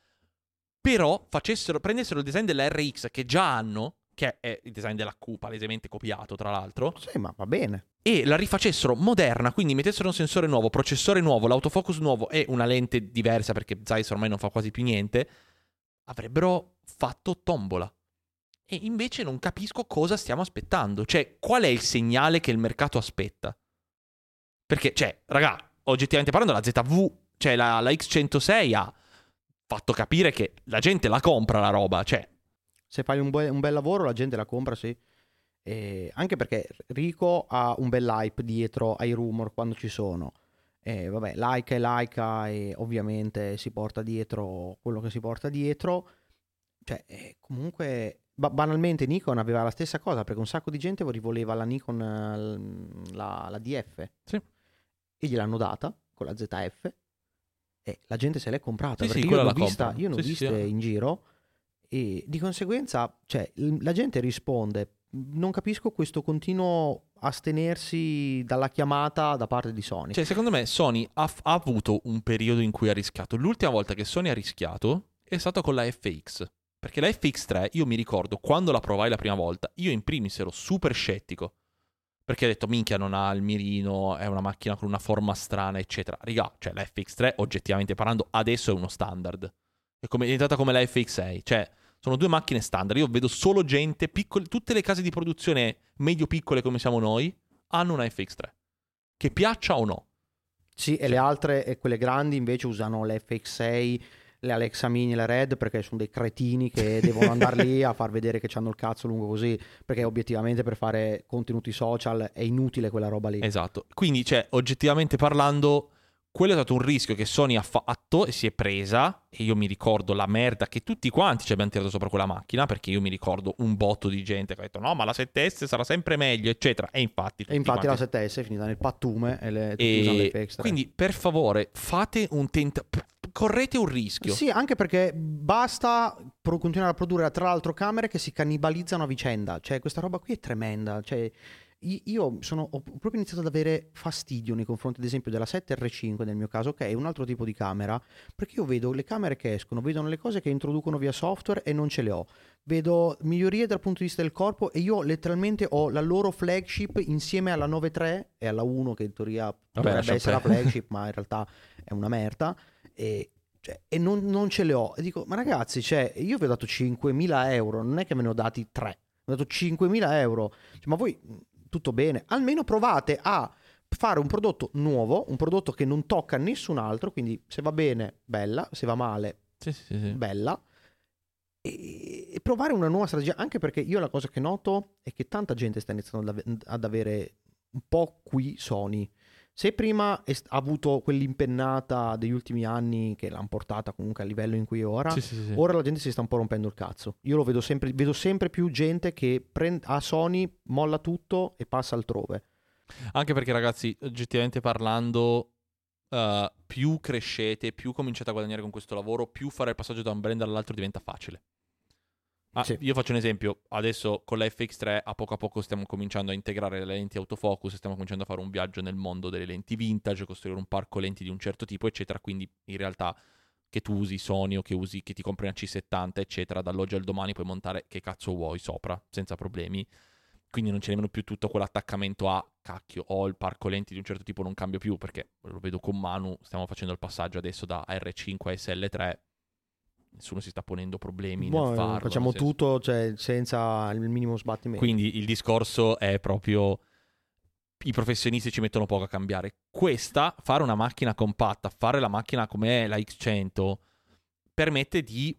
Però facessero, prendessero il design della R X che già hanno, che è il design della Q, palesemente copiato tra l'altro, Sì, ma va bene. e la rifacessero moderna, quindi mettessero un sensore nuovo, processore nuovo, l'autofocus nuovo e una lente diversa perché Zeiss ormai non fa quasi più niente, avrebbero fatto tombola. E invece non capisco cosa stiamo aspettando. Cioè, qual è il segnale che il mercato aspetta? Perché, cioè, raga, oggettivamente parlando, la Z V, cioè la, la X centosei ha fatto capire che la gente la compra la roba, cioè. Se fai un, bel- un bel lavoro la gente la compra, sì. E anche perché Rico ha un bel hype dietro ai rumor quando ci sono. E vabbè, Leica è Leica e ovviamente si porta dietro quello che si porta dietro. Cioè, eh, comunque, ba- banalmente Nikon aveva la stessa cosa perché un sacco di gente rivoleva la Nikon, eh, la, la D F. Sì. E gliel'hanno data con la Z F. E la gente se l'è comprata Sì, perché sì, io quella l'ho la vista, comprano. io ne ho Sì, sì, viste sì. in giro e di conseguenza, cioè, l- la gente risponde. Non capisco questo continuo astenersi dalla chiamata da parte di Sony. Cioè, secondo me Sony ha, f- ha avuto un periodo in cui ha rischiato. L'ultima volta che Sony ha rischiato è stato con la F X. Perché la F X tre, io mi ricordo, quando la provai la prima volta, io in primis ero super scettico. Perché ho detto, minchia, non ha il mirino, è una macchina con una forma strana, eccetera. Riga, cioè la F X tre, oggettivamente parlando, adesso è uno standard. È, come, è diventata come la F X sei. Cioè, sono due macchine standard. Io vedo solo gente, piccole, tutte le case di produzione medio-piccole come siamo noi, hanno una F X tre. Che piaccia o no. Sì, e le altre, e quelle grandi invece usano le F X sei, le Alexa Mini, le Red, perché sono dei cretini che devono andare lì a far vedere che hanno il cazzo lungo così, perché obiettivamente per fare contenuti social è inutile quella roba lì. Esatto. Quindi, cioè, oggettivamente parlando, quello è stato un rischio che Sony ha fatto e si è presa, e io mi ricordo la merda che tutti quanti ci abbiamo tirato sopra quella macchina, perché io mi ricordo un botto di gente che ha detto no, ma la sette S sarà sempre meglio, eccetera. E infatti... E infatti la quanti... sette S è finita nel pattume e le, tutti usano le E F X tre. quindi, per favore, fate un tentativo... Correte un rischio. Sì, anche perché basta pro- continuare a produrre tra l'altro camere che si cannibalizzano a vicenda. Cioè, questa roba qui è tremenda. Cioè, i- io sono, ho proprio iniziato ad avere fastidio nei confronti, ad esempio, della sette R cinque nel mio caso, che è un altro tipo di camera, perché io vedo le camere che escono, vedono le cose che introducono via software e non ce le ho. Vedo migliorie dal punto di vista del corpo e io letteralmente ho la loro flagship insieme alla nove tre e alla uno, che in teoria dovrebbe lascia essere la perdere. flagship, ma in realtà è una merda. E, cioè, e non, non ce le ho. E dico, ma ragazzi, cioè, io vi ho dato cinquemila euro, non è che me ne ho dati tre, ho dato cinquemila euro. Cioè, ma voi, tutto bene, almeno provate a fare un prodotto nuovo, un prodotto che non tocca nessun altro, quindi se va bene, bella, se va male, Sì, sì, sì. bella. e, e provare una nuova strategia, anche perché io la cosa che noto è che tanta gente sta iniziando ad, ave- ad avere un po' qui Sony. Se prima è st- ha avuto quell'impennata degli ultimi anni che l'hanno portata comunque al livello in cui è ora, Sì, sì, sì, sì. ora la gente si sta un po' rompendo il cazzo. Io lo vedo sempre, vedo sempre più gente che prend- ha Sony, molla tutto e passa altrove. Anche perché, ragazzi, oggettivamente parlando, uh, più crescete, più cominciate a guadagnare con questo lavoro, più fare il passaggio da un brand all'altro diventa facile. Ah, Sì. io faccio un esempio, adesso con la F X tre a poco a poco stiamo cominciando a integrare le lenti autofocus, stiamo cominciando a fare un viaggio nel mondo delle lenti vintage, costruire un parco lenti di un certo tipo, eccetera, quindi in realtà che tu usi Sony o che usi che ti compri una C settanta, eccetera, dall'oggi al domani puoi montare che cazzo vuoi sopra, senza problemi. Quindi non c'è nemmeno più tutto quell'attaccamento a cacchio, ho il parco lenti di un certo tipo, non cambio più, perché lo vedo con Manu, stiamo facendo il passaggio adesso da A R cinque a S L tre. Nessuno si sta ponendo problemi nel Boh, farlo. facciamo nel senso- tutto, cioè, senza il minimo sbattimento. Quindi il discorso è proprio i professionisti ci mettono poco a cambiare. Questa, fare una macchina compatta, fare la macchina come la X cento, permette di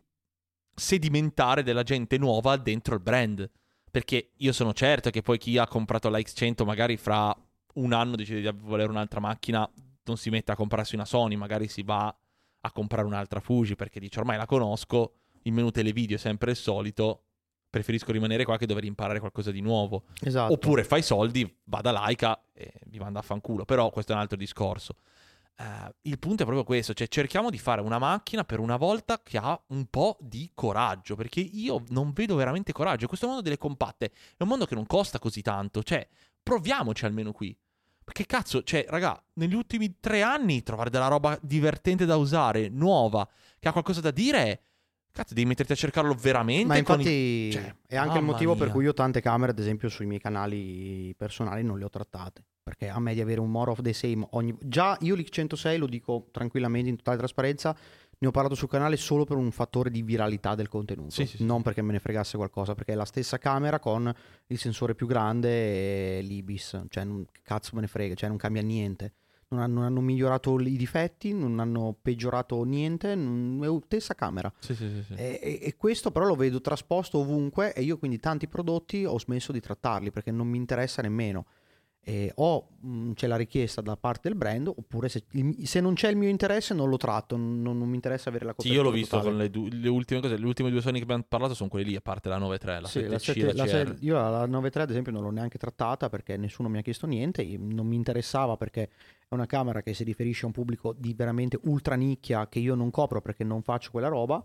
sedimentare della gente nuova dentro il brand. Perché io sono certo che poi chi ha comprato la X cento magari fra un anno decide di volere un'altra macchina, non si mette a comprarsi una Sony, magari si va a comprare un'altra Fuji perché dice ormai la conosco, il menu televideo è sempre il solito, preferisco rimanere qua che dover imparare qualcosa di nuovo. Esatto. Oppure fai soldi, va da Laika e vi manda a fanculo, però questo è un altro discorso. Uh, il punto è proprio questo, cioè cerchiamo di fare una macchina per una volta che ha un po' di coraggio, perché io non vedo veramente coraggio. Questo mondo delle compatte è un mondo che non costa così tanto, cioè proviamoci almeno qui. Perché cazzo, cioè raga, negli ultimi tre anni trovare della roba divertente da usare, nuova, che ha qualcosa da dire, cazzo devi metterti a cercarlo veramente. Ma infatti con i... cioè, è anche il mamma motivo per mia. cui io tante camere, ad esempio, sui miei canali personali non le ho trattate. Perché a me di avere un more of the same ogni... Già io l'X centosei, lo dico tranquillamente in totale trasparenza, ne ho parlato sul canale solo per un fattore di viralità del contenuto. Sì, sì, sì. Non perché me ne fregasse qualcosa, perché è la stessa camera con il sensore più grande e l'Ibis. Cioè, non, che cazzo me ne frega, cioè non cambia niente. Non hanno, non hanno migliorato i difetti, non hanno peggiorato niente, non, è la stessa camera. Sì, sì, sì, sì. E, e- e questo però lo vedo trasposto ovunque e io quindi tanti prodotti ho smesso di trattarli perché non mi interessa nemmeno. E o mh, c'è la richiesta da parte del brand oppure se, il- se non c'è il mio interesse non lo tratto, non, non mi interessa avere la Sì, copertura io l'ho visto totale. con le, du- le ultime cose. Le ultime due Sony che abbiamo parlato sono quelle lì, a parte la nove tre, la Sì, sette C la e sette- la la C se- R. io la nove tre ad esempio non l'ho neanche trattata perché nessuno mi ha chiesto niente, e non mi interessava perché è una camera che si riferisce a un pubblico di veramente ultra nicchia che io non copro perché non faccio quella roba.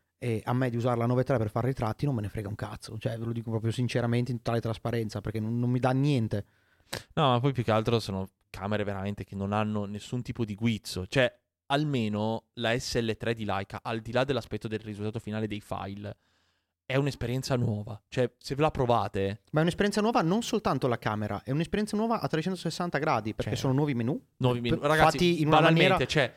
E a me di usare la nove tre per fare ritratti non me ne frega un cazzo, cioè ve lo dico proprio sinceramente in totale trasparenza perché non, non mi dà niente. No, ma poi più che altro sono camere veramente che non hanno nessun tipo di guizzo. Cioè, almeno la S L tre di Leica, al di là dell'aspetto del risultato finale dei file, è un'esperienza nuova. Cioè, se ve la provate, Ma è un'esperienza nuova non soltanto la camera, è un'esperienza nuova a trecentosessanta gradi perché Cioè, sono nuovi menu, nuovi menu. p- Ragazzi, fatti in una banalmente, maniera... cioè,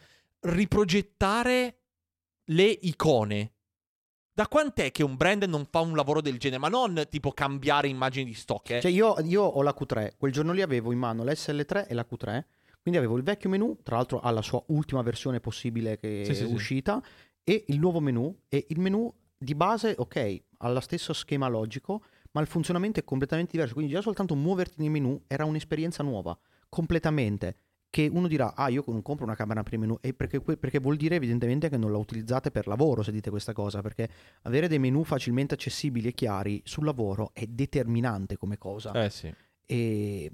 riprogettare le icone. Da quant'è che un brand non fa un lavoro del genere? Ma non tipo cambiare immagini di stock, eh? Cioè io, io ho la Q tre, quel giorno lì avevo in mano l'S L tre e la Q tre, quindi avevo il vecchio menu, tra l'altro alla sua ultima versione possibile che Sì, sì, è sì. uscita, e il nuovo menu, e il menu di base, ok, ha lo stesso schema logico, ma il funzionamento è completamente diverso, quindi già soltanto muoverti nei menu era un'esperienza nuova, completamente, che uno dirà, ah io non compro una camera per il menu, e perché, que- perché vuol dire evidentemente che non la utilizzate per lavoro se dite questa cosa, perché avere dei menu facilmente accessibili e chiari sul lavoro è determinante come cosa. Eh sì. E...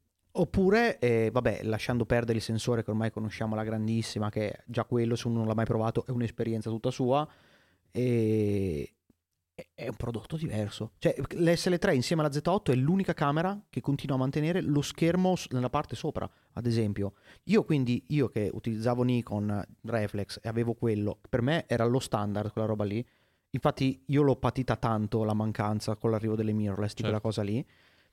Oppure, eh, vabbè, lasciando perdere il sensore che ormai conosciamo alla grandissima, che già quello, se uno non l'ha mai provato, è un'esperienza tutta sua, e... è- è un prodotto diverso. Cioè, l'S L tre insieme alla Z otto è l'unica camera che continua a mantenere lo schermo s- nella parte sopra, ad esempio. Io quindi, io che utilizzavo Nikon Reflex e avevo quello, per me era lo standard quella roba lì. Infatti io l'ho patita tanto la mancanza con l'arrivo delle mirrorless di quella Certo. cosa lì.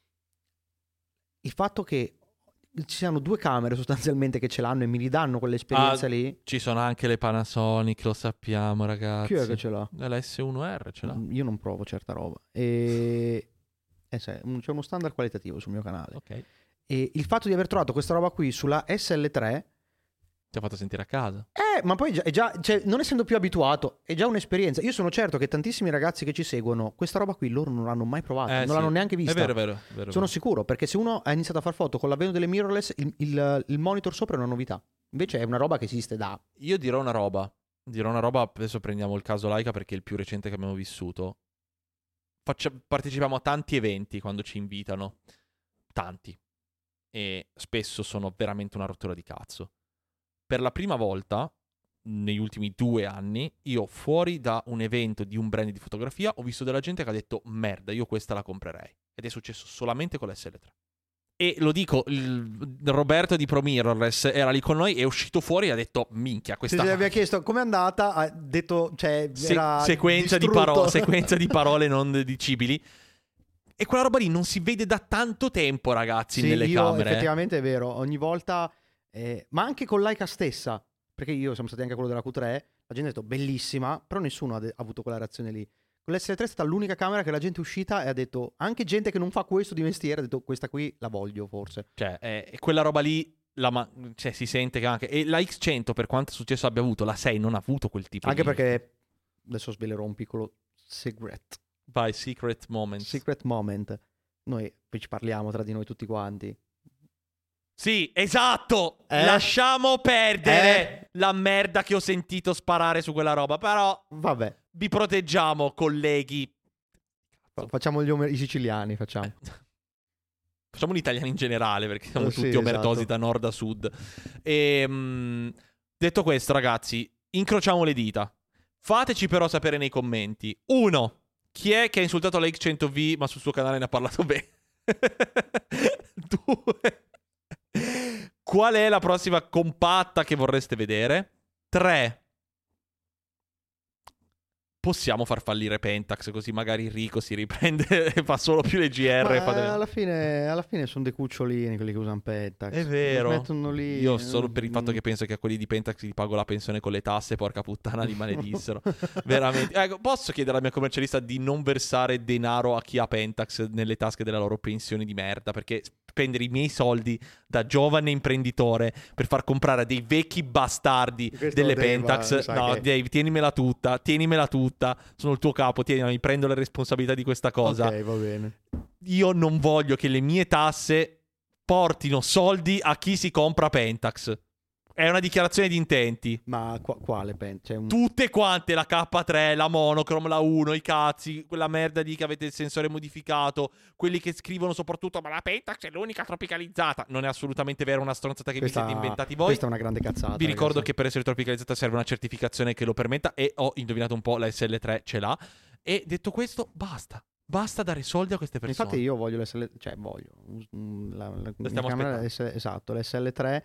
Il fatto che ci siano due camere sostanzialmente che ce l'hanno e mi ridanno quell'esperienza Ah, lì. ci sono anche le Panasonic, lo sappiamo, ragazzi. Chi è che ce l'ha? La S uno R ce l'ha. Io non provo certa roba. E... eh, sai, un- c'è uno standard qualitativo sul mio canale. Ok. E il fatto di aver trovato questa roba qui sulla S L tre Ti ha fatto sentire a casa. Eh, ma poi già, è già cioè, non essendo più abituato, è già un'esperienza. Io sono certo che tantissimi ragazzi che ci seguono, questa roba qui loro non l'hanno mai provata, Eh, non sì. l'hanno neanche vista. È vero, è vero. È vero, Sono vero. sicuro, perché se uno ha iniziato a far foto con l'avvento delle mirrorless, il, il, il monitor sopra è una novità. Invece è una roba che esiste da... Io dirò una roba. Dirò una roba, adesso prendiamo il caso Laika perché è il più recente che abbiamo vissuto. Faccia- partecipiamo a tanti eventi quando ci invitano. Tanti. E spesso sono veramente una rottura di cazzo. Per la prima volta, negli ultimi due anni, io fuori da un evento di un brand di fotografia ho visto della gente che ha detto merda, io questa la comprerei. Ed è successo solamente con l'S L tre. E lo dico, il Roberto di Pro Mirrorless era lì con noi, è uscito fuori e ha detto minchia, questa... Se gli aveva chiesto com'è andata, ha detto, cioè, Se- era sequenza, di distrutto. paro- sequenza di parole non dicibili. E quella roba lì non si vede da tanto tempo, ragazzi, Sì, nelle io, camere. effettivamente è vero, ogni volta, eh, ma anche con Leica stessa, perché io siamo stati anche a quello della Q tre, la gente ha detto bellissima, però nessuno ha, de- ha avuto quella reazione lì. Con l'S tre è stata l'unica camera che la gente è uscita e ha detto, anche gente che non fa questo di mestiere, ha detto questa qui la voglio forse. Cioè, è, è quella roba lì, la ma- cioè, si sente che anche... E la X cento, per quanto successo abbia avuto, la sei non ha avuto quel tipo Anche di... perché, adesso svelerò un piccolo secret, Vai, secret moments. secret moment. Noi poi ci parliamo tra di noi tutti quanti. Sì, esatto! Eh? Lasciamo perdere Eh? la merda che ho sentito sparare su quella roba, però Vabbè, vi proteggiamo, colleghi. fa- facciamo gli omer- i siciliani, facciamo. Eh. Facciamo gli italiani in generale, perché siamo Oh, sì, tutti omertosi esatto. da nord a sud. E, mh, detto questo, ragazzi, incrociamo le dita. Fateci però sapere nei commenti. Uno, chi è che ha insultato la X cento V ma sul suo canale ne ha parlato bene? Due, qual è la prossima compatta che vorreste vedere? Tre, possiamo far fallire Pentax, così magari Rico si riprende e fa solo più le G R. Ma, e fa delle- alla fine, alla fine sono dei cucciolini quelli che usano Pentax. È vero. Li mettono lì. Io solo per il fatto Mm. che penso che a quelli di Pentax gli pago la pensione con le tasse, porca puttana, li maledissero. Veramente. Ecco, posso chiedere alla mia commercialista di non versare denaro a chi ha Pentax nelle tasche della loro pensione di merda, perché spendere i miei soldi da giovane imprenditore per far comprare a dei vecchi bastardi Questo delle lo devo, Pentax, mi sa no, che- Dave, tienimela tutta, tienimela tutta, sono il tuo capo, tieni, mi prendo le responsabilità di questa cosa. Ok, va bene. Io non voglio che le mie tasse portino soldi a chi si compra Pentax. È una dichiarazione di intenti. Ma qua- quale Pentax? Cioè un... Tutte quante, la K tre, la Monochrome, la uno, i cazzi, quella merda di che avete il sensore modificato, quelli che scrivono soprattutto ma la Pentax è l'unica tropicalizzata. Non è assolutamente vero, una stronzata che questa, vi siete inventati voi. Questa è una grande cazzata. Vi ricordo ragazzi. che per essere tropicalizzata serve una certificazione che lo permetta e ho indovinato un po', la S L tre ce l'ha. E detto questo, basta. Basta dare soldi a queste persone. Infatti io voglio l'S L... Cioè voglio... mm, La, la, La mia stiamo camera aspettando. è S- esatto, l'S L tre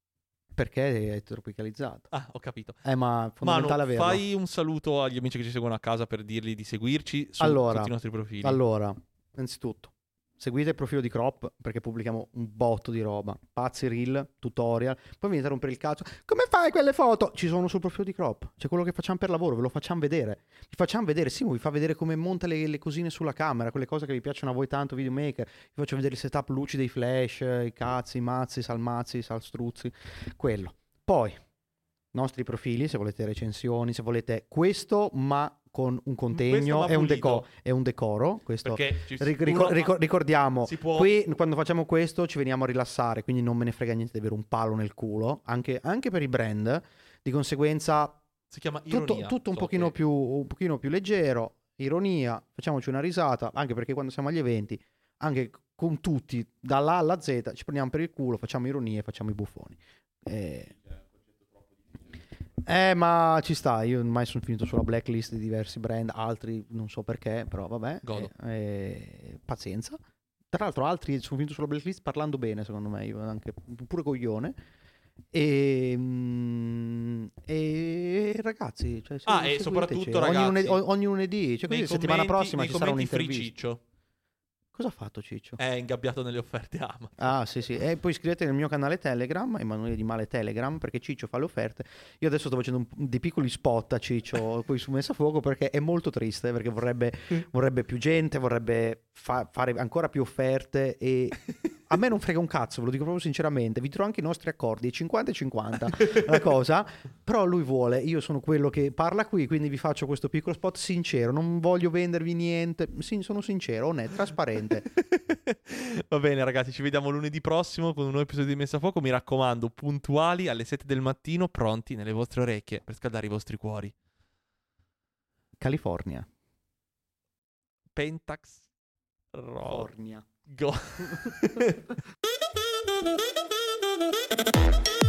perché è tropicalizzata. Ah, ho capito. Eh, ma è fondamentale Manu, averla. fai un saluto agli amici che ci seguono a casa per dirgli di seguirci su Allora, tutti i nostri profili. Allora, innanzitutto, seguite il profilo di Crop perché pubblichiamo un botto di roba. Pazzi reel, tutorial. Poi venite a rompere il cazzo. Come fai quelle foto? Ci sono sul profilo di Crop. C'è quello che facciamo per lavoro, ve lo facciamo vedere. Vi facciamo vedere, Simo vi fa vedere come monta le, le cosine sulla camera, quelle cose che vi piacciono a voi tanto, videomaker. Vi faccio vedere il setup luci dei flash, i cazzi, i mazzi, i salmazzi, i salstruzzi. Quello. Poi, nostri profili, se volete recensioni, se volete questo, ma con un Questo contegno ma e un, pulito. deco- e un decoro. Questo. Perché ci- Ric- uno- ricor- ricor- ricordiamo, si può- qui quando facciamo questo ci veniamo a rilassare, quindi non me ne frega niente di avere un palo nel culo, anche, anche per i brand. Di conseguenza, si chiama tutto, ironia. tutto un, so pochino che- più, un pochino più leggero, ironia, facciamoci una risata, anche perché quando siamo agli eventi, anche con tutti, dalla A alla Z, ci prendiamo per il culo, facciamo ironie, facciamo i buffoni. Eh, eh, ma ci sta, io ormai sono finito sulla blacklist di diversi brand, altri non so perché, però vabbè, Godo. eh, eh, pazienza. Tra l'altro altri sono finito sulla blacklist parlando bene, secondo me, io anche pure coglione. E, mm, e ragazzi, cioè, se- Ah, e seguiteci. soprattutto, ogni ragazzi, lunedì, ogni lunedì, cioè nei così settimana commenti- prossima nei ci sarà commenti Free un'intervista. Ciccio Cosa ha fatto Ciccio? è ingabbiato nelle offerte Amazon. Ah, sì, sì. E poi iscrivetevi nel mio canale Telegram, Emanuele Di Male Telegram, perché Ciccio fa le offerte. Io adesso sto facendo un- dei piccoli spot a Ciccio poi su Messa a Fuoco perché è molto triste, perché vorrebbe, vorrebbe più gente, vorrebbe fa- fare ancora più offerte e A me non frega un cazzo, ve lo dico proprio sinceramente. Vi trovo anche i nostri accordi, cinquanta e cinquanta la cosa. Però lui vuole, io sono quello che parla qui, quindi vi faccio questo piccolo spot sincero. Non voglio vendervi niente. Sì, sono sincero, onesto, trasparente. Va bene, ragazzi, ci vediamo lunedì prossimo con un nuovo episodio di Messa a Fuoco. Mi raccomando, puntuali alle sette del mattino, pronti nelle vostre orecchie per scaldare i vostri cuori. California. Pentax. Ro- California. Go.